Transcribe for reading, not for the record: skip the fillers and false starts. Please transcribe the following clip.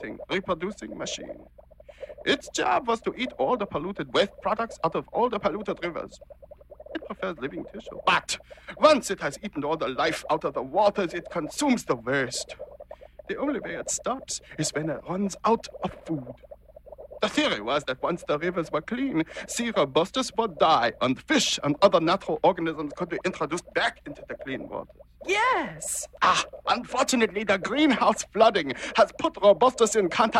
reproducing machine. Its job was to eat all the polluted waste products out of all the polluted rivers. It prefers living tissue. But once it has eaten all the life out of the waters, it consumes the waste. The only way it stops is when it runs out of food. The theory was that once the rivers were clean, C. robustus would die, and fish and other natural organisms could be introduced back into the clean water. Yes. Unfortunately, the greenhouse flooding has put robustus in contact